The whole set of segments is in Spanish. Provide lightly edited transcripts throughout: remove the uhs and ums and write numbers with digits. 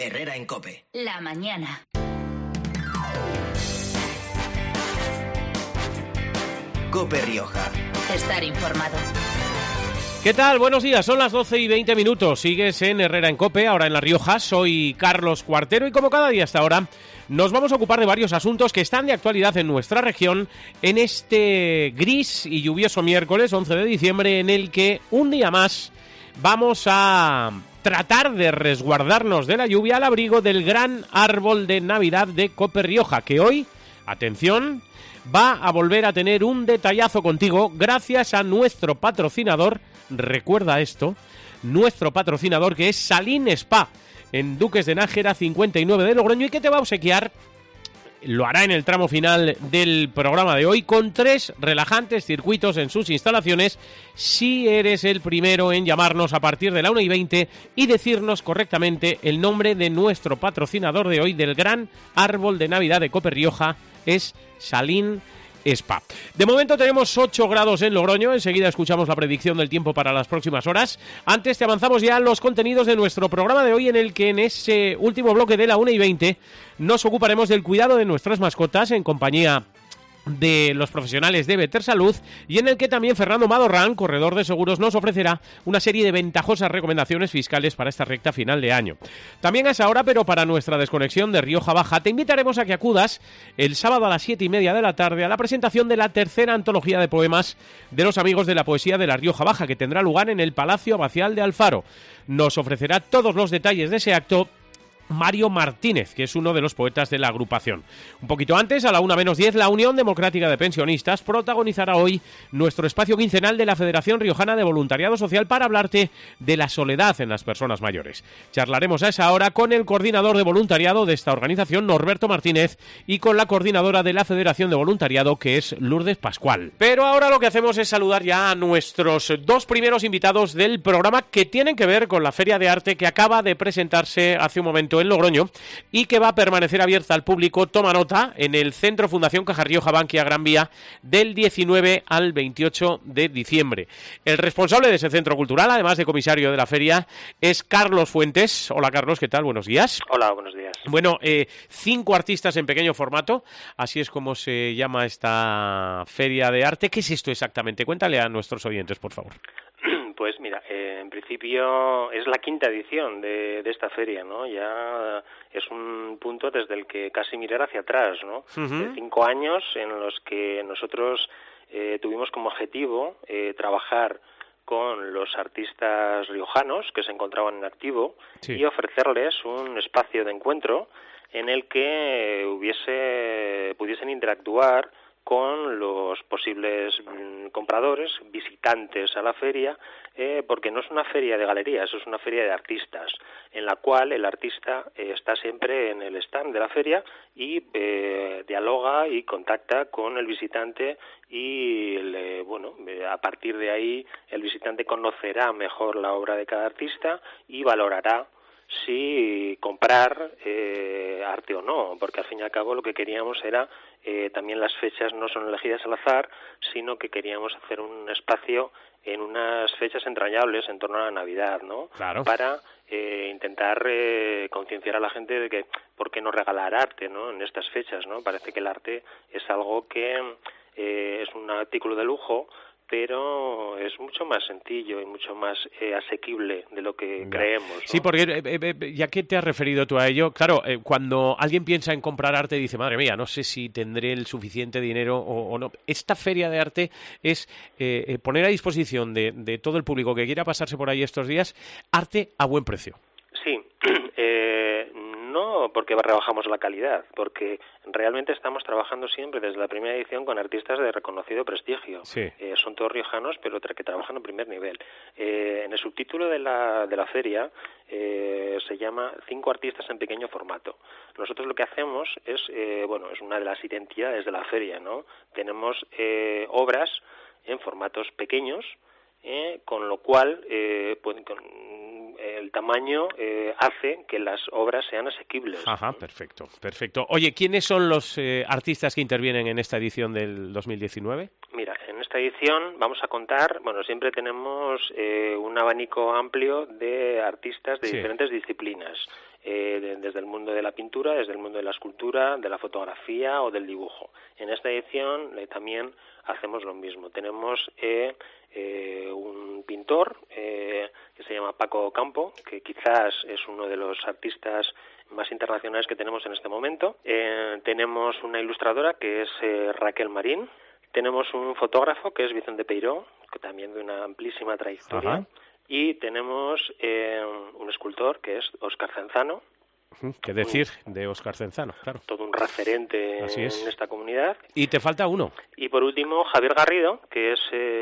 Herrera en COPE. La mañana. COPE Rioja. Estar informado. ¿Qué tal? Buenos días, son las 12:20. Sigues en Herrera en COPE, ahora en La Rioja. Soy Carlos Cuartero y como cada día hasta ahora nos vamos a ocupar de varios asuntos que están de actualidad en nuestra región en este gris y lluvioso miércoles 11 de diciembre en el que un día más vamos a tratar de resguardarnos de la lluvia al abrigo del gran árbol de Navidad de COPE Rioja, que hoy, atención, va a volver a tener un detallazo contigo gracias a nuestro patrocinador, recuerda esto, nuestro patrocinador que es Salín Spa, en Duques de Nájera 59 de Logroño, y que te va a obsequiar, lo hará en el tramo final del programa de hoy, con 3 relajantes circuitos en sus instalaciones, si eres el primero en llamarnos a partir de la 1:20 y decirnos correctamente el nombre de nuestro patrocinador de hoy, del gran árbol de Navidad de COPE Rioja, es Salín Spa. De momento tenemos 8 grados en Logroño, enseguida escuchamos la predicción del tiempo para las próximas horas. Antes te avanzamos ya los contenidos de nuestro programa de hoy, en el que en ese último bloque de la 1:20 nos ocuparemos del cuidado de nuestras mascotas en compañía de los profesionales de Better Salud, y en el que también Fernando Madorrán, corredor de seguros, nos ofrecerá una serie de ventajosas recomendaciones fiscales para esta recta final de año. También a esa hora, pero para nuestra desconexión de Rioja Baja, te invitaremos a que acudas el sábado a las 7:30 de la tarde a la presentación de la tercera antología de poemas de los amigos de la poesía de la Rioja Baja, que tendrá lugar en el Palacio Abacial de Alfaro. Nos ofrecerá todos los detalles de ese acto Mario Martínez, que es uno de los poetas de la agrupación. Un poquito antes, a la 1:10, la Unión Democrática de Pensionistas protagonizará hoy nuestro espacio quincenal de la Federación Riojana de Voluntariado Social para hablarte de la soledad en las personas mayores. Charlaremos a esa hora con el coordinador de voluntariado de esta organización, Norberto Martínez, y con la coordinadora de la Federación de Voluntariado, que es Lourdes Pascual. Pero ahora lo que hacemos es saludar ya a nuestros 2 primeros invitados del programa, que tienen que ver con la Feria de Arte que acaba de presentarse hace un momento en Logroño y que va a permanecer abierta al público, toma nota, en el Centro Fundación Caja Rioja Bankia Gran Vía del 19 al 28 de diciembre. El responsable de ese centro cultural, además de comisario de la feria, es Carlos Fuentes. Hola Carlos, ¿qué tal? Buenos días. Hola, buenos días. Bueno, 5 artistas en pequeño formato, así es como se llama esta Feria de Arte. ¿Qué es esto exactamente? Cuéntale a nuestros oyentes, por favor. Pues mira, en principio es la 5ª edición de esta feria, ¿no? Ya es un punto desde el que casi mirar hacia atrás, ¿no? 5 años en los que nosotros tuvimos como objetivo trabajar con los artistas riojanos que se encontraban en activo, sí, y ofrecerles un espacio de encuentro en el que pudiesen interactuar con los posibles compradores, visitantes a la feria, porque no es una feria de galerías, es una feria de artistas, en la cual el artista está siempre en el stand de la feria y dialoga y contacta con el visitante y a partir de ahí el visitante conocerá mejor la obra de cada artista y valorará si comprar arte o no, porque al fin y al cabo lo que queríamos era, también las fechas no son elegidas al azar, sino que queríamos hacer un espacio en unas fechas entrañables en torno a la Navidad, ¿no? Claro. Para intentar concienciar a la gente de que por qué no regalar arte, ¿no? En estas fechas, ¿no? Parece que el arte es algo que es un artículo de lujo, pero es mucho más sencillo y mucho más asequible de lo que creemos, ¿no? Sí, porque ya que te has referido tú a ello, claro, cuando alguien piensa en comprar arte dice, madre mía, no sé si tendré el suficiente dinero o no. Esta feria de arte es poner a disposición de todo el público que quiera pasarse por ahí estos días arte a buen precio. Sí, no porque rebajamos la calidad, porque realmente estamos trabajando siempre desde la primera edición con artistas de reconocido prestigio. Sí. Son todos riojanos, pero que trabajan en primer nivel. En el subtítulo de la feria se llama 5 artistas en pequeño formato. Nosotros lo que hacemos es una de las identidades de la feria, ¿no? Tenemos obras en formatos pequeños, con lo cual el tamaño hace que las obras sean asequibles. Ajá, perfecto, perfecto. Oye, ¿quiénes son los artistas que intervienen en esta edición del 2019? Mira, en esta edición vamos a contar, siempre tenemos un abanico amplio de artistas de diferentes disciplinas. desde el mundo de la pintura, desde el mundo de la escultura, de la fotografía o del dibujo. En esta edición también hacemos lo mismo. Tenemos un pintor que se llama Paco Campo, que quizás es uno de los artistas más internacionales que tenemos en este momento. Tenemos una ilustradora que es Raquel Marín. Tenemos un fotógrafo que es Vicente Peiró, que también de una amplísima trayectoria. Ajá. Y tenemos un escultor que es Óscar Cenzano. ¿Qué decir de Óscar Cenzano? Claro. Todo un referente en esta comunidad. Y te falta uno. Y por último, Javier Garrido, que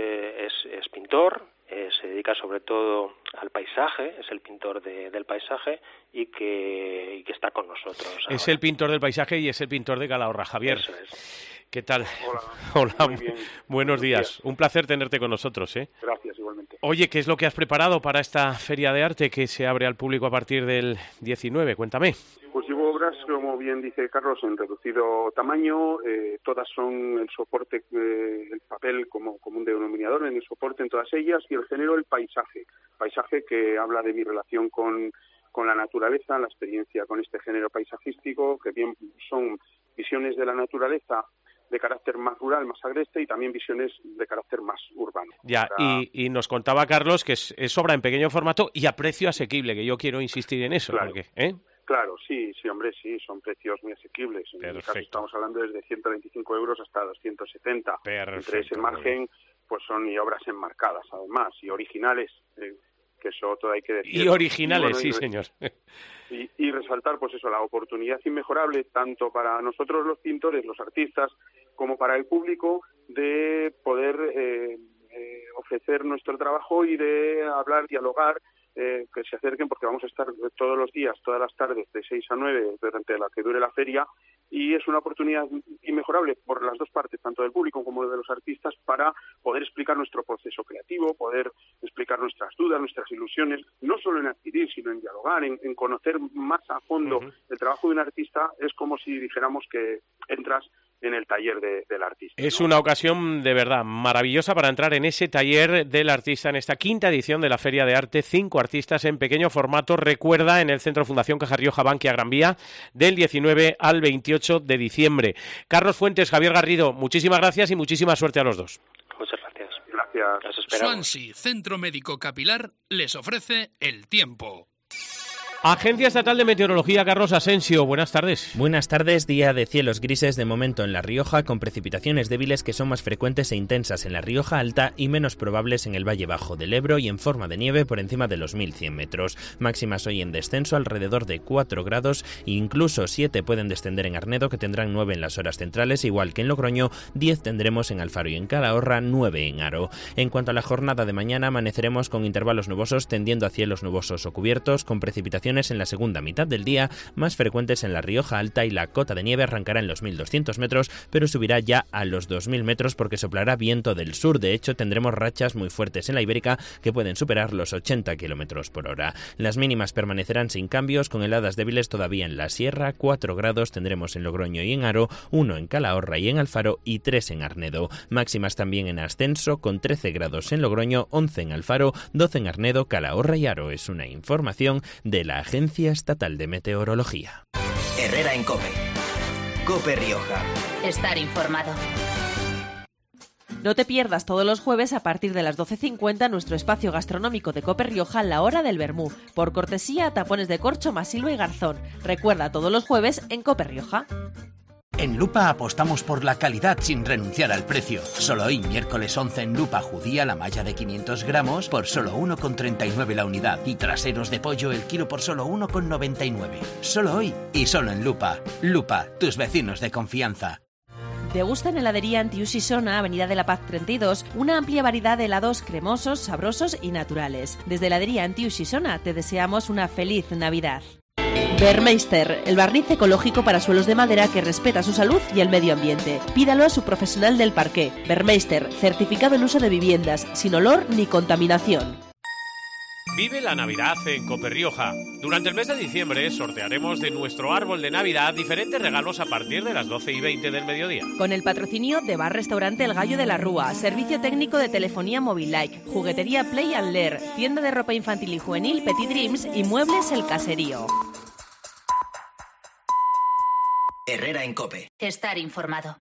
es pintor, se dedica sobre todo al paisaje, es el pintor del paisaje y que está con nosotros. Es ahora. El pintor del paisaje y es el pintor de Calahorra. Javier. Eso es. ¿Qué tal? Hola. Muy bien. Buenos días. Un placer tenerte con nosotros, ¿eh? Gracias, igualmente. Oye, ¿qué es lo que has preparado para esta Feria de Arte que se abre al público a partir del 19? Cuéntame. Pues llevo obras, como bien dice Carlos, en reducido tamaño. Todas son el soporte, el papel como un denominador en el soporte en todas ellas, y el género el paisaje. Paisaje que habla de mi relación con la naturaleza, la experiencia con este género paisajístico, que bien son visiones de la naturaleza de carácter más rural, más agreste, y también visiones de carácter más urbano. Ya, y nos contaba Carlos que es obra en pequeño formato y a precio asequible, que yo quiero insistir en eso. Claro. Porque, Claro, sí, hombre, sí, son precios muy asequibles. En Perfecto. el caso estamos hablando desde 125 euros hasta 270. Perfecto. Entre ese margen, pues son y obras enmarcadas, además, y originales, que eso todo hay que decir. Y originales, sí, señor. Y resaltar, pues eso, la oportunidad inmejorable, tanto para nosotros los pintores, los artistas, como para el público, de poder ofrecer nuestro trabajo y de hablar, dialogar, que se acerquen, porque vamos a estar todos los días, todas las tardes, de 6 a 9, durante la que dure la feria, y es una oportunidad inmejorable por las dos partes, tanto del público como de los artistas, para poder explicar nuestro proceso creativo, poder explicar nuestras dudas, nuestras ilusiones, no solo en adquirir, sino en dialogar, en conocer más a fondo el trabajo de un artista. Es como si dijéramos que entras en el taller del artista. Es una ocasión de verdad maravillosa para entrar en ese taller del artista en esta quinta edición de la Feria de Arte. 5 artistas en pequeño formato. Recuerda, en el Centro Fundación Caja Rioja Bankia Gran Vía, del 19 al 28 de diciembre. Carlos Fuentes, Javier Garrido, muchísimas gracias y muchísima suerte a los dos. Muchas gracias. Gracias. Los esperamos. Swansea Centro Médico Capilar les ofrece el tiempo. Agencia Estatal de Meteorología, Carlos Asensio, buenas tardes. Buenas tardes, día de cielos grises de momento en La Rioja, con precipitaciones débiles que son más frecuentes e intensas en la Rioja Alta y menos probables en el Valle Bajo del Ebro y en forma de nieve por encima de los 1100 metros. Máximas hoy en descenso alrededor de 4 grados e incluso 7 pueden descender en Arnedo, que tendrán 9 en las horas centrales, igual que en Logroño, 10 tendremos en Alfaro y en Calahorra, 9 en Haro. En cuanto a la jornada de mañana, amaneceremos con intervalos nubosos tendiendo a cielos nubosos o cubiertos, con precipitaciones en la segunda mitad del día, más frecuentes en la Rioja Alta, y la cota de nieve arrancará en los 1200 metros, pero subirá ya a los 2000 metros porque soplará viento del sur. De hecho, tendremos rachas muy fuertes en la Ibérica que pueden superar los 80 kilómetros por hora. Las mínimas permanecerán sin cambios, con heladas débiles todavía en la sierra. 4 grados tendremos en Logroño y en Haro, 1 en Calahorra y en Alfaro y 3 en Arnedo. Máximas también en ascenso, con 13 grados en Logroño, 11 en Alfaro, 12 en Arnedo, Calahorra y Haro. Es una información de la Agencia Estatal de Meteorología. Herrera en COPE. COPE Rioja. Estar informado. No te pierdas todos los jueves a partir de las 12:50 nuestro espacio gastronómico de COPE Rioja, La Hora del Vermú. Por cortesía, Tapones de Corcho, Masilva y Garzón. Recuerda, todos los jueves en COPE Rioja. En Lupa apostamos por la calidad sin renunciar al precio. Solo hoy, miércoles 11, en Lupa Judía, la malla de 500 gramos por solo 1,39 la unidad. Y traseros de pollo el kilo por solo 1,99. Solo hoy y solo en Lupa. Lupa, tus vecinos de confianza. Degusta en heladería Antiusi Sona, Avenida de la Paz 32, una amplia variedad de helados cremosos, sabrosos y naturales. Desde heladería Antiusi Sona te deseamos una feliz Navidad. Vermeister, el barniz ecológico para suelos de madera que respeta su salud y el medio ambiente. Pídalo a su profesional del parqué. Vermeister, certificado en uso de viviendas, sin olor ni contaminación. Vive la Navidad en COPE Rioja. Durante el mes de diciembre sortearemos de nuestro árbol de Navidad diferentes regalos a partir de las 12:20 del mediodía. Con el patrocinio de Bar Restaurante El Gallo de la Rúa, servicio técnico de telefonía móvil Like, juguetería Play and Lear, tienda de ropa infantil y juvenil Petit Dreams y muebles El Caserío. Herrera en COPE. Estar informado.